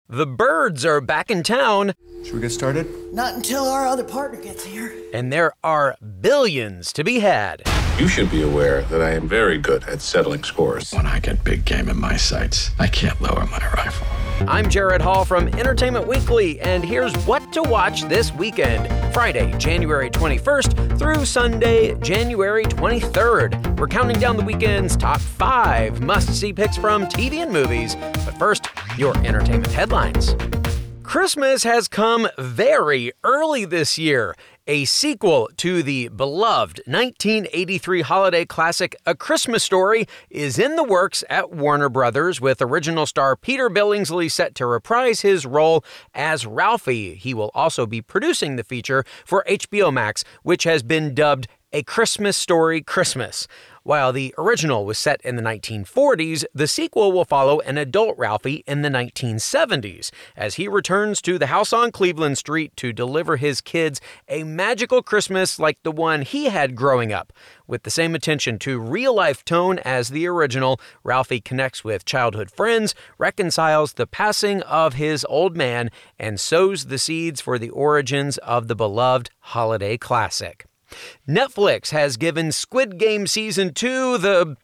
The Birds are back in town. Should we get started? Not until our other partner gets here. And there are billions to be had. You should be aware that I am very good at settling scores. When I get big game in my sights, I can't lower my rifle. I'm Jared Hall from Entertainment Weekly, and here's what to watch this weekend. Friday, January 21st through Sunday, January 23rd. We're counting down the weekend's top 5 must-see picks from TV and movies. But first, your entertainment headlines. Christmas has come very early this year. A sequel to the beloved 1983 holiday classic A Christmas Story is in the works at Warner Brothers, with original star Peter Billingsley set to reprise his role as Ralphie. He will also be producing the feature for HBO Max, which has been dubbed A Christmas Story Christmas. While the original was set in the 1940s, the sequel will follow an adult Ralphie in the 1970s, as he returns to the house on Cleveland Street to deliver his kids a magical Christmas like the one he had growing up. With the same attention to real-life tone as the original, Ralphie connects with childhood friends, reconciles the passing of his old man, and sows the seeds for the origins of the beloved holiday classic. Netflix has given Squid Game Season 2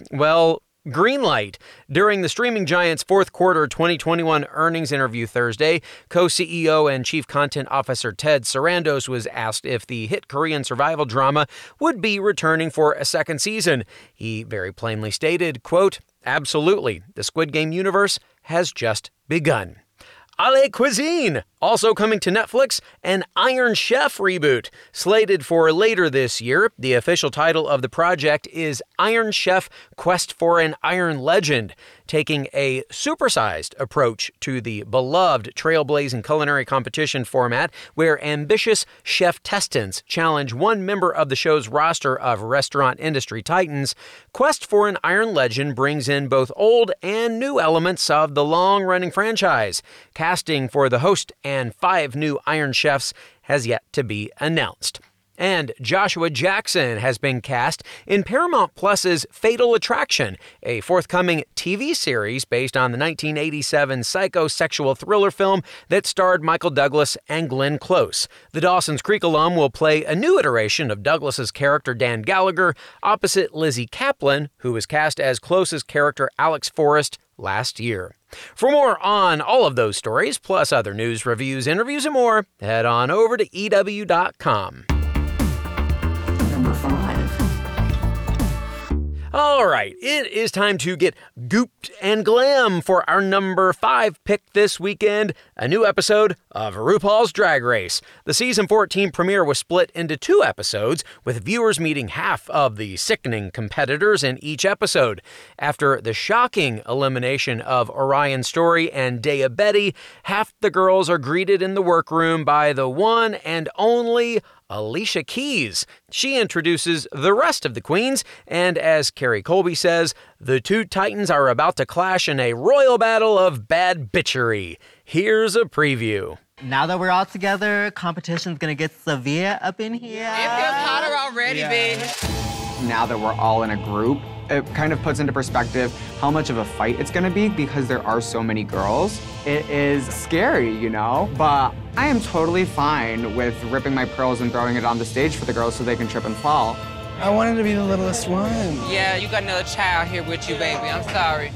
the green light. During the streaming giant's fourth quarter 2021 earnings interview Thursday, co-CEO and Chief Content Officer Ted Sarandos was asked if the hit Korean survival drama would be returning for a second season. He very plainly stated, quote, "Absolutely, the Squid Game universe has just begun." Ale Cuisine, also coming to Netflix, an Iron Chef reboot. Slated for later this year, the official title of the project is Iron Chef Quest for an Iron Legend, taking a supersized approach to the beloved trailblazing culinary competition format, where ambitious chef testants challenge one member of the show's roster of restaurant industry titans. Quest for an Iron Legend brings in both old and new elements of the long-running franchise. Casting for the host and 5 new Iron Chefs has yet to be announced. And Joshua Jackson has been cast in Paramount Plus's Fatal Attraction, a forthcoming TV series based on the 1987 psychosexual thriller film that starred Michael Douglas and Glenn Close. The Dawson's Creek alum will play a new iteration of Douglas's character Dan Gallagher opposite Lizzie Kaplan, who was cast as Close's character Alex Forrest last year. For more on all of those stories, plus other news, reviews, interviews, and more, head on over to EW.com. Number 5. All right, it is time to get gooped and glam for our number 5 pick this weekend, a new episode of RuPaul's Drag Race. The season 14 premiere was split into 2 episodes, with viewers meeting half of the sickening competitors in each episode. After the shocking elimination of Orion Story and Dea Betty, half the girls are greeted in the workroom by the one and only Alicia Keys. She introduces the rest of the queens, and as Carrie Colby says, the 2 titans are about to clash in a royal battle of bad bitchery. Here's a preview. Now that we're all together, competition's gonna get severe up in here. It feels hotter already, bitch. Now that we're all in a group, it kind of puts into perspective how much of a fight it's gonna be because there are so many girls. It is scary, you know, but I am totally fine with ripping my pearls and throwing it on the stage for the girls so they can trip and fall. I wanted to be the littlest one. Yeah, you got another child here with you, baby. I'm sorry.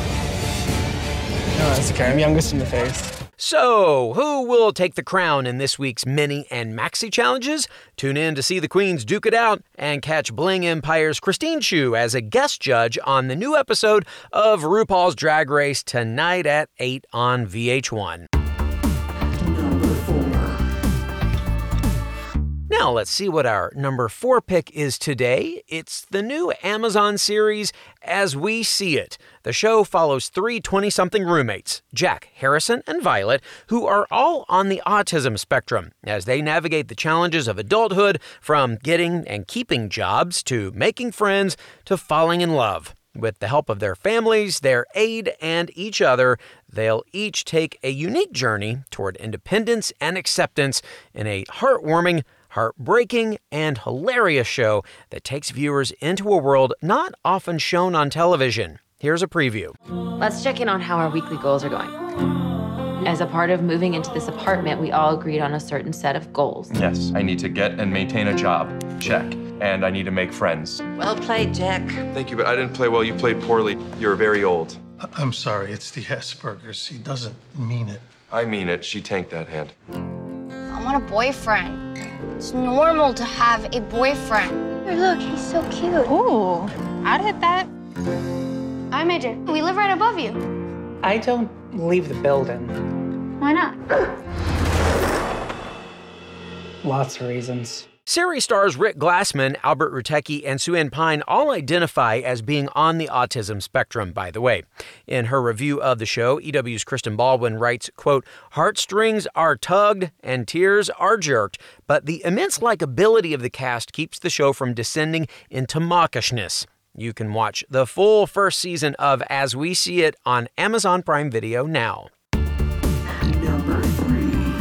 No, that's okay. I'm youngest in the face. So, who will take the crown in this week's mini and maxi challenges? Tune in to see the queens duke it out and catch Bling Empire's Christine Chu as a guest judge on the new episode of RuPaul's Drag Race tonight at 8 on VH1. Number 4. Now let's see what our number 4 pick is today. It's the new Amazon series As We See It. The show follows 3 20-something roommates, Jack, Harrison, and Violet, who are all on the autism spectrum as they navigate the challenges of adulthood, from getting and keeping jobs to making friends to falling in love. With the help of their families, their aid, and each other, they'll each take a unique journey toward independence and acceptance in a heartwarming, heartbreaking, and hilarious show that takes viewers into a world not often shown on television. Here's a preview. Let's check in on how our weekly goals are going. As a part of moving into this apartment, we all agreed on a certain set of goals. Yes, I need to get and maintain a job. Check. And I need to make friends. Well played, Jack. Thank you, but I didn't play well. You played poorly. You're very old. I'm sorry, it's the Asperger's. He doesn't mean it. I mean it. She tanked that hand. I want a boyfriend. It's normal to have a boyfriend. Here, look, he's so cute. Ooh, I'd hit that. Hi, Major. We live right above you. I don't leave the building. Why not? Lots of reasons. Series stars Rick Glassman, Albert Rutecki, and Sue-Ann Pine all identify as being on the autism spectrum, by the way. In her review of the show, EW's Kristen Baldwin writes, quote, "Heartstrings are tugged and tears are jerked, but the immense likability of the cast keeps the show from descending into mawkishness." You can watch the full first season of As We See It on Amazon Prime Video now. Number 3.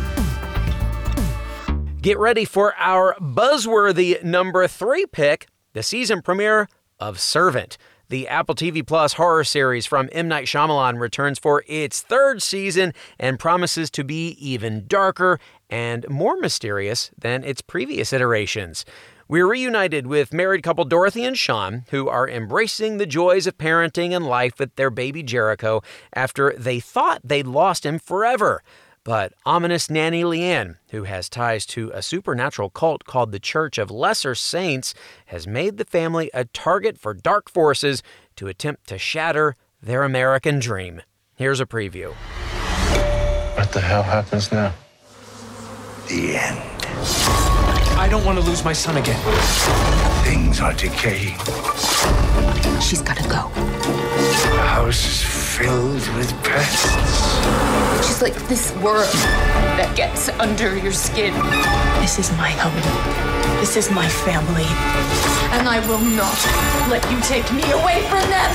Get ready for our buzzworthy number 3 pick, the season premiere of Servant. The Apple TV Plus horror series from M. Night Shyamalan returns for its 3rd season and promises to be even darker and more mysterious than its previous iterations. We're reunited with married couple Dorothy and Sean, who are embracing the joys of parenting and life with their baby Jericho after they thought they'd lost him forever. But ominous nanny Leanne, who has ties to a supernatural cult called the Church of Lesser Saints, has made the family a target for dark forces to attempt to shatter their American dream. Here's a preview. What the hell happens now? The end. I don't want to lose my son again. Things are decaying. She's gotta go. The house is filled with pests. She's like this worm that gets under your skin. This is my home. This is my family. And I will not let you take me away from them.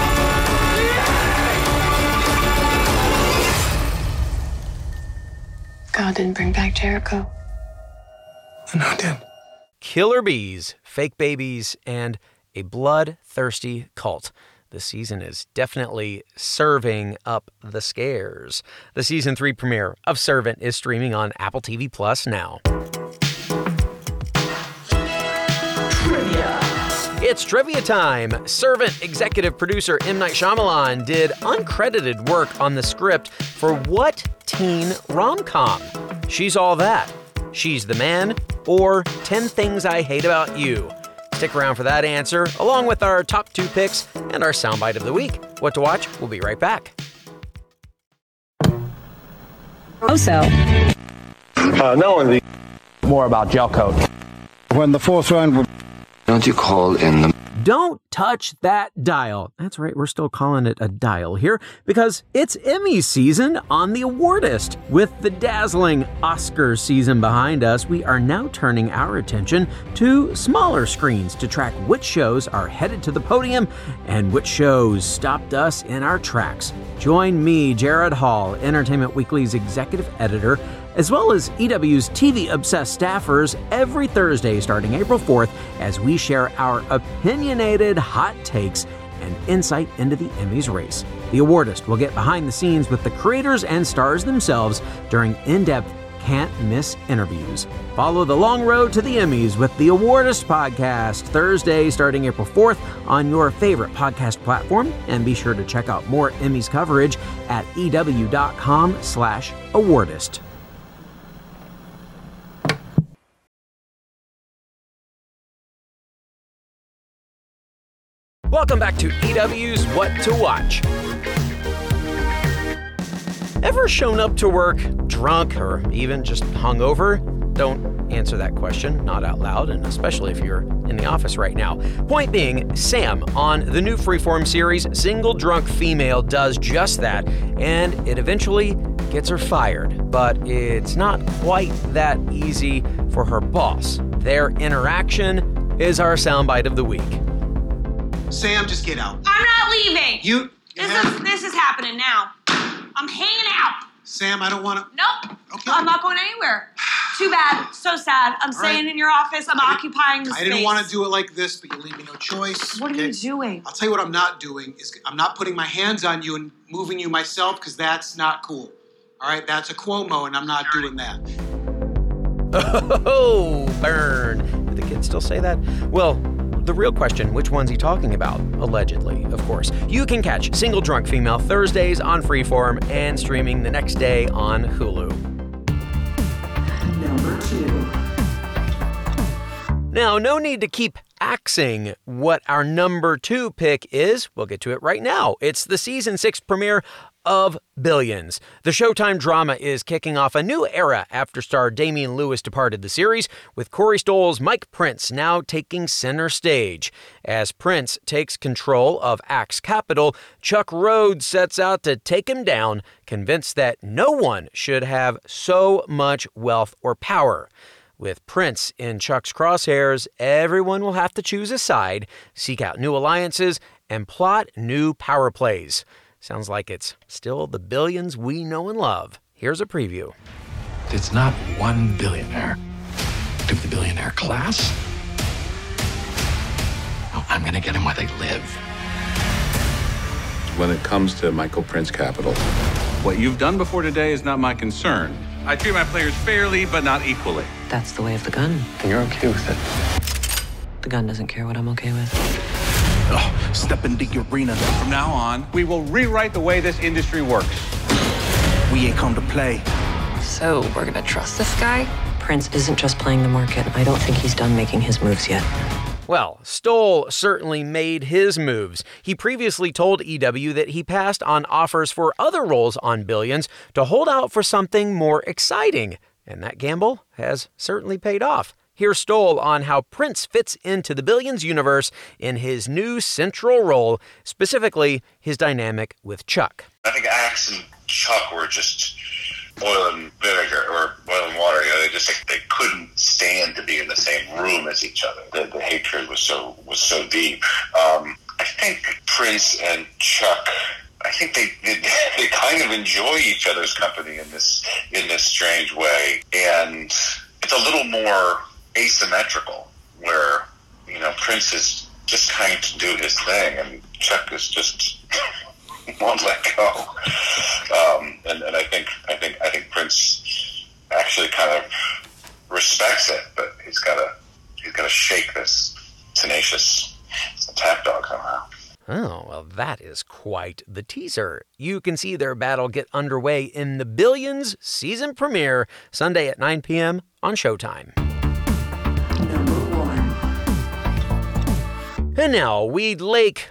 God didn't bring back Jericho. No, it did. Killer bees, fake babies, and a bloodthirsty cult. The season is definitely serving up the scares. The season 3 premiere of Servant is streaming on Apple TV Plus now. Trivia. It's trivia time. Servant executive producer M. Night Shyamalan did uncredited work on the script for what teen rom-com? She's All That, She's the Man, or 10 Things I Hate About You. Stick around for that answer, along with our top 2 picks and our soundbite of the week. What to watch? We'll be right back. More about gel coat. When the 4th round... Don't you call in the... Don't touch that dial. That's right, we're still calling it a dial here because it's Emmy season on the Awardist. With the dazzling Oscars season behind us, we are now turning our attention to smaller screens to track which shows are headed to the podium and which shows stopped us in our tracks. Join me, Jared Hall, Entertainment Weekly's executive editor, as well as EW's TV-obsessed staffers every Thursday starting April 4th as we share our opinionated hot takes and insight into the Emmys race. The Awardist will get behind the scenes with the creators and stars themselves during in-depth, can't-miss interviews. Follow the long road to the Emmys with the Awardist podcast Thursday starting April 4th on your favorite podcast platform, and be sure to check out more Emmys coverage at ew.com/awardist. Welcome back to EW's What to Watch. Ever shown up to work drunk or even just hungover? Don't answer that question, not out loud, and especially if you're in the office right now. Point being, Sam on the new Freeform series, Single Drunk Female, does just that, and it eventually gets her fired. But it's not quite that easy for her boss. Their interaction is our soundbite of the week. Sam, just get out. I'm not leaving. This is happening now. I'm hanging out. Sam, I don't want to. Nope. Okay. I'm not going anywhere. Too bad. So sad. I'm staying in your office. I'm occupying the space. I didn't want to do it like this, but you leave me no choice. What are you doing? I'll tell you what I'm not doing is I'm not putting my hands on you and moving you myself because that's not cool. All right, that's a Cuomo, and I'm not doing that. Oh, burn. Do the kids still say that? Well, the real question, which one's he talking about? Allegedly, of course. You can catch Single Drunk Female Thursdays on Freeform and streaming the next day on Hulu. Number 2. Now, no need to keep axing what our number 2 pick is. We'll get to it right now. It's the season 6 premiere of Billions. The Showtime drama is kicking off a new era after star Damian Lewis departed the series, with Corey Stoll's Mike Prince now taking center stage. As Prince takes control of Axe Capital, Chuck Rhodes sets out to take him down, convinced that no one should have so much wealth or power. With Prince in Chuck's crosshairs, everyone will have to choose a side, seek out new alliances, and plot new power plays. Sounds like it's still the Billions we know and love. Here's a preview. It's not one billionaire. To the billionaire class? No, I'm gonna get them where they live. When it comes to Michael Prince Capital, what you've done before today is not my concern. I treat my players fairly, but not equally. That's the way of the gun. And you're okay with it? The gun doesn't care what I'm okay with. Oh, step into the arena. From now on, we will rewrite the way this industry works. We ain't come to play. So, we're gonna trust this guy? Prince isn't just playing the market. I don't think he's done making his moves yet. Well, Stoll certainly made his moves. He previously told EW that he passed on offers for other roles on Billions to hold out for something more exciting. And that gamble has certainly paid off. Here's Stoll on how Prince fits into the Billions universe in his new central role, specifically his dynamic with Chuck. I think Axe and Chuck were just oil and vinegar, or oil and water. You know, they couldn't stand to be in the same room as each other. The hatred was so deep. I think Prince and Chuck, I think they kind of enjoy each other's company in this strange way, and it's a little more asymmetrical, where Prince is just trying to do his thing, and Chuck is just won't let go. And I think Prince actually kind of respects it, but he's got to shake this tenacious attack dog somehow. Oh, well, that is quite the teaser. You can see their battle get underway in the Billions season premiere Sunday at 9 p.m. on Showtime. Number 1. And now we'd like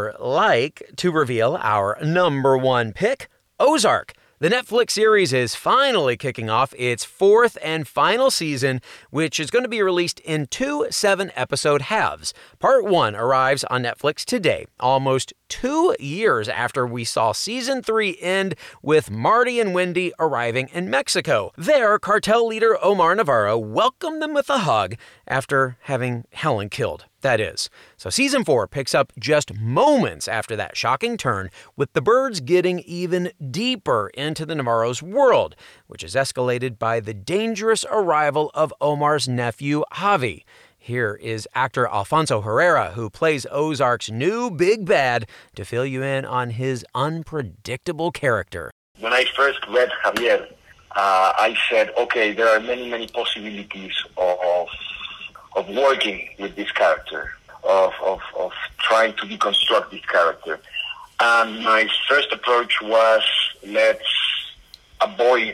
to reveal our number 1 pick, Ozark. The Netflix series is finally kicking off its 4th and final season, which is going to be released in 2 7-episode halves. Part 1 arrives on Netflix today, almost 2 years after we saw Season 3 end with Marty and Wendy arriving in Mexico. There, cartel leader Omar Navarro welcomed them with a hug after having Helen killed. That is. So Season 4 picks up just moments after that shocking turn, with the birds getting even deeper into the Navarro's world, which is escalated by the dangerous arrival of Omar's nephew, Javi. Here is actor Alfonso Herrera, who plays Ozark's new big bad, to fill you in on his unpredictable character. When I first read Javier, I said, okay, there are many possibilities of working with this character, of trying to deconstruct this character. And my first approach was, let's avoid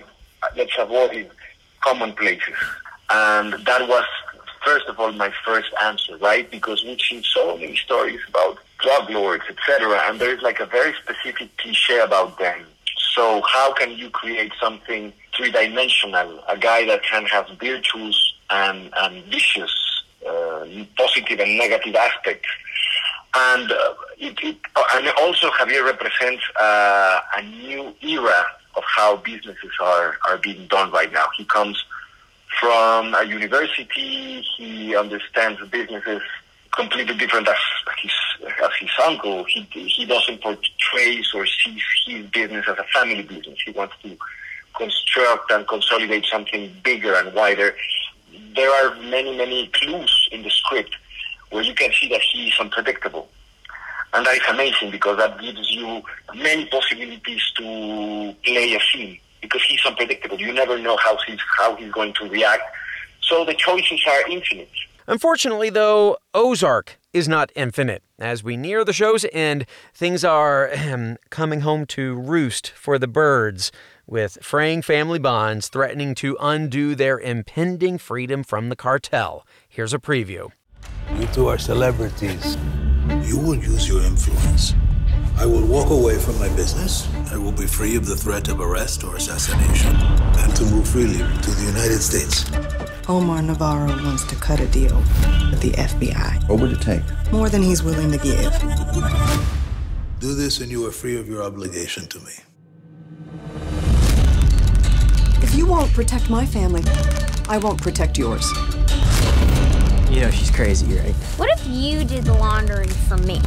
commonplaces. And that was, first of all, my first answer, right? Because we've seen so many stories about drug lords, etc., and there's like a very specific cliche about them. So how can you create something three-dimensional, a guy that can have virtues and vicious, positive and negative aspects? And and also Javier represents a new era of how businesses are being done right now. He comes from a university. He understands businesses completely different as his uncle. He doesn't portray or sees his business as a family business. He wants to construct and consolidate something bigger and wider. There are many clues in the script where you can see that he is unpredictable. And that is amazing, because that gives you many possibilities to play a scene. because he's unpredictable. You never know how he's going to react. So the choices are infinite. Unfortunately, though, Ozark is not infinite. As we near the show's end, things are coming home to roost for the birds, with fraying family bonds threatening to undo their impending freedom from the cartel. Here's a preview. You two are celebrities. You will use your influence. I will walk away from my business. I will be free of the threat of arrest or assassination, and to move freely to the United States. Omar Navarro wants to cut a deal with the FBI. What would it take? More than he's willing to give. Do this and you are free of your obligation to me. If you won't protect my family, I won't protect yours. You know she's crazy, right? What if you did the laundering for me?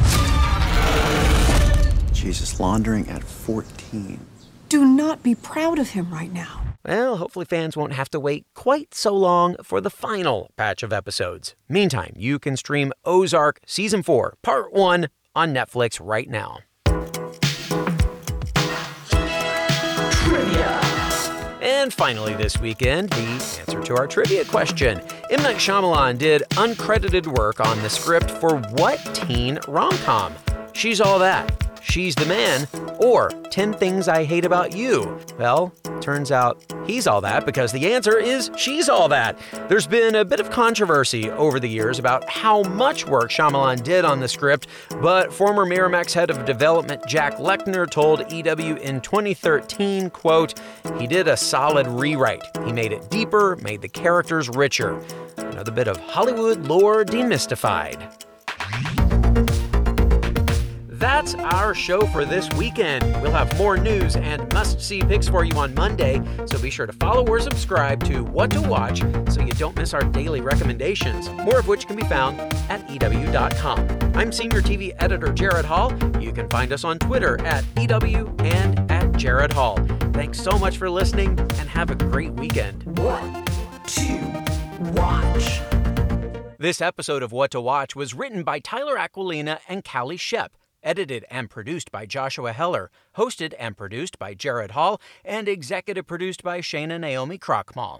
Jesus, laundering at 14. Do not be proud of him right now. Well, hopefully fans won't have to wait quite so long for the final batch of episodes. Meantime, you can stream Ozark Season 4, Part 1 on Netflix right now. Trivia. And finally this weekend, the answer to our trivia question. M. Night Shyamalan did uncredited work on the script for what teen rom-com? She's All That, She's the Man, or 10 Things I Hate About You? Well, turns out he's all that because the answer is She's All That. There's been a bit of controversy over the years about how much work Shyamalan did on the script, but former Miramax head of development Jack Lechner told EW in 2013, quote, "He did a solid rewrite. He made it deeper, made the characters richer." Another bit of Hollywood lore demystified. That's our show for this weekend. We'll have more news and must-see picks for you on Monday, so be sure to follow or subscribe to What to Watch so you don't miss our daily recommendations, more of which can be found at EW.com. I'm Senior TV Editor Jared Hall. You can find us on Twitter at EW and at Jared Hall. Thanks so much for listening, and have a great weekend. What to Watch. This episode of What to Watch was written by Tyler Aquilina and Callie Shep. Edited and produced by Joshua Heller, hosted and produced by Jared Hall, and executive produced by Shana Naomi Krochmal.